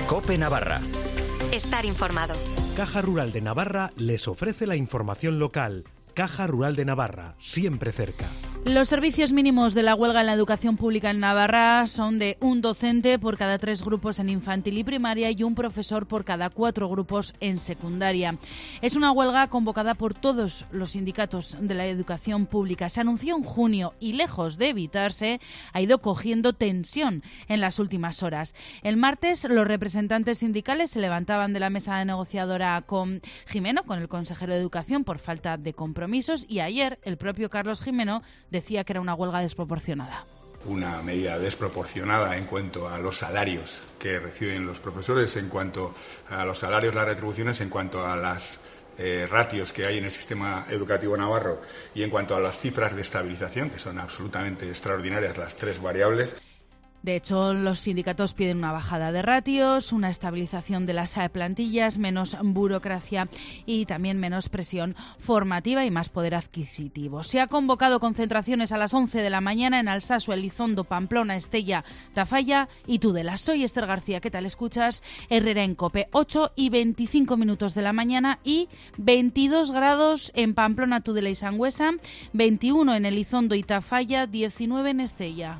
COPE Navarra. Estar informado. Caja Rural de Navarra les ofrece la información local. Caja Rural de Navarra, siempre cerca. Los servicios mínimos de la huelga en la educación pública en Navarra son de un docente por cada 3 grupos en infantil y primaria y un profesor por cada 4 grupos en secundaria. Es una huelga convocada por todos los sindicatos de la educación pública. Se anunció en junio y, lejos de evitarse, ha ido cogiendo tensión en las últimas horas. El martes, los representantes sindicales se levantaban de la mesa negociadora con Gimeno, con el consejero de Educación, por falta de compromisos, y ayer el propio Carlos Gimeno decía que era una huelga desproporcionada. Una medida desproporcionada en cuanto a los salarios que reciben los profesores, en cuanto a los salarios, las retribuciones, en cuanto a las ratios que hay en el sistema educativo navarro y en cuanto a las cifras de estabilización, que son absolutamente extraordinarias las 3 variables. De hecho, los sindicatos piden una bajada de ratios, una estabilización de las plantillas, menos burocracia y también menos presión formativa y más poder adquisitivo. Se ha convocado concentraciones a las 11 de la mañana en Alsasua, Elizondo, Pamplona, Estella, Tafalla y Tudela. Soy Esther García. ¿Qué tal escuchas? Herrera en COPE. 8:25 de la mañana y 22 grados en Pamplona, Tudela y Sangüesa, 21 en Elizondo y Tafalla, 19 en Estella.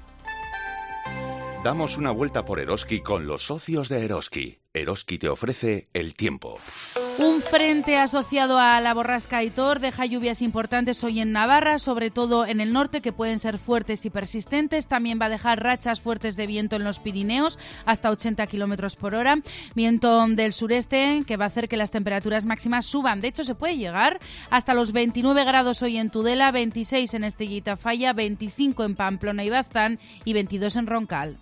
Damos una vuelta por Eroski con los socios de Eroski. Eroski te ofrece el tiempo. Un frente asociado a la borrasca Aitor deja lluvias importantes hoy en Navarra, sobre todo en el norte, que pueden ser fuertes y persistentes. También va a dejar rachas fuertes de viento en los Pirineos, hasta 80 km por hora. Viento del sureste que va a hacer que las temperaturas máximas suban. De hecho, se puede llegar hasta los 29 grados hoy en Tudela, 26 en Estella y Tafalla, 25 en Pamplona y Baztán y 22 en Roncal.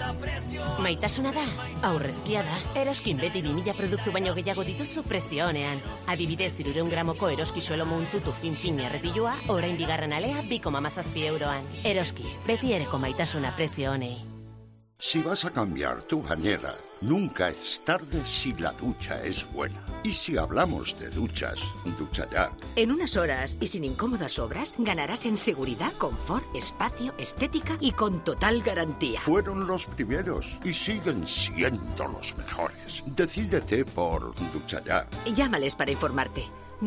Maitasuna da, aurrezkia da. Eroskin beti 2000 produktu baino gehiago dituzu prezionean. Adibidez, 300 gramoko Eroski suelo muntzutu fin erretilua, orain bigarren alea 2,7 euroan. Eroski, beti ereko maitasuna prezio honei. Si vas a cambiar tu bañera, nunca es tarde si la ducha es buena. Y si hablamos de duchas, Ducha Ya. En unas horas y sin incómodas obras, ganarás en seguridad, confort, espacio, estética y con total garantía. Fueron los primeros y siguen siendo los mejores. Decídete por Ducha Ya. Llámales para informarte.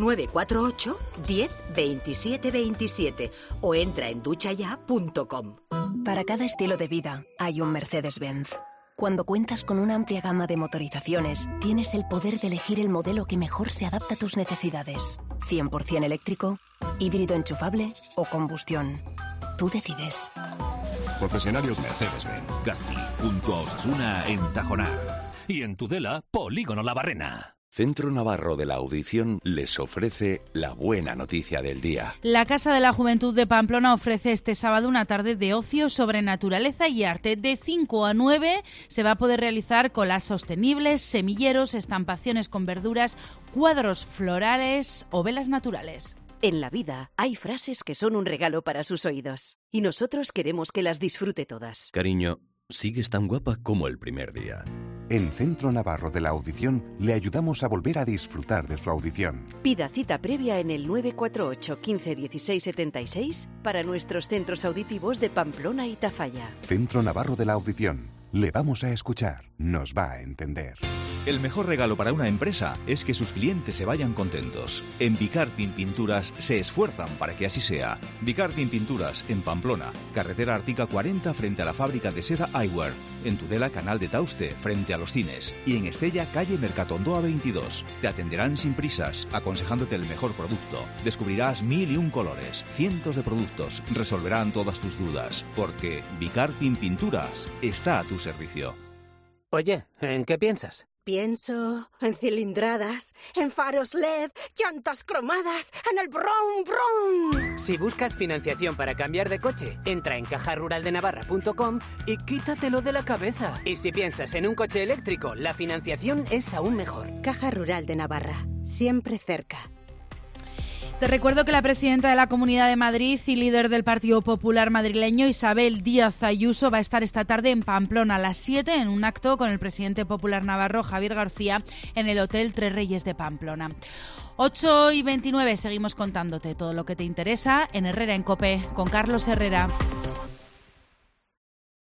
948 10 27 27 o entra en duchaya.com. Para cada estilo de vida hay un Mercedes-Benz. Cuando cuentas con una amplia gama de motorizaciones, tienes el poder de elegir el modelo que mejor se adapta a tus necesidades. 100% eléctrico, híbrido enchufable o combustión. Tú decides. Concesionarios Mercedes-Benz. Gazti, junto a Osasuna en Tajonar. Y en Tudela, Polígono La Barrena. Centro Navarro de la Audición les ofrece la buena noticia del día. La Casa de la Juventud de Pamplona ofrece este sábado una tarde de ocio sobre naturaleza y arte. De 5 a 9 se va a poder realizar colas sostenibles, semilleros, estampaciones con verduras, cuadros florales o velas naturales. En la vida hay frases que son un regalo para sus oídos y nosotros queremos que las disfrute todas. Cariño, sigues tan guapa como el primer día. En Centro Navarro de la Audición le ayudamos a volver a disfrutar de su audición. Pida cita previa en el 948 15 16 76 para nuestros centros auditivos de Pamplona y Tafalla. Centro Navarro de la Audición. Le vamos a escuchar. Nos va a entender. El mejor regalo para una empresa es que sus clientes se vayan contentos. En Vicarpin Pinturas se esfuerzan para que así sea. Vicarpin Pinturas, en Pamplona, carretera Artica 40 frente a la fábrica de seda Eyewear. En Tudela, Canal de Tauste, frente a los cines. Y en Estella, calle Mercatondoa 22. Te atenderán sin prisas, aconsejándote el mejor producto. Descubrirás 1001 colores, cientos de productos. Resolverán todas tus dudas. Porque Vicarpin Pinturas está a tu servicio. Oye, ¿en qué piensas? Pienso en cilindradas, en faros LED, llantas cromadas, en el brum brum. Si buscas financiación para cambiar de coche, entra en cajaruraldenavarra.com y quítatelo de la cabeza. Y si piensas en un coche eléctrico, la financiación es aún mejor. Caja Rural de Navarra, siempre cerca. Te recuerdo que la presidenta de la Comunidad de Madrid y líder del Partido Popular madrileño, Isabel Díaz Ayuso, va a estar esta tarde en Pamplona a las 7 en un acto con el presidente popular navarro, Javier García, en el Hotel Tres Reyes de Pamplona. 8:29, seguimos contándote todo lo que te interesa en Herrera en COPE, con Carlos Herrera.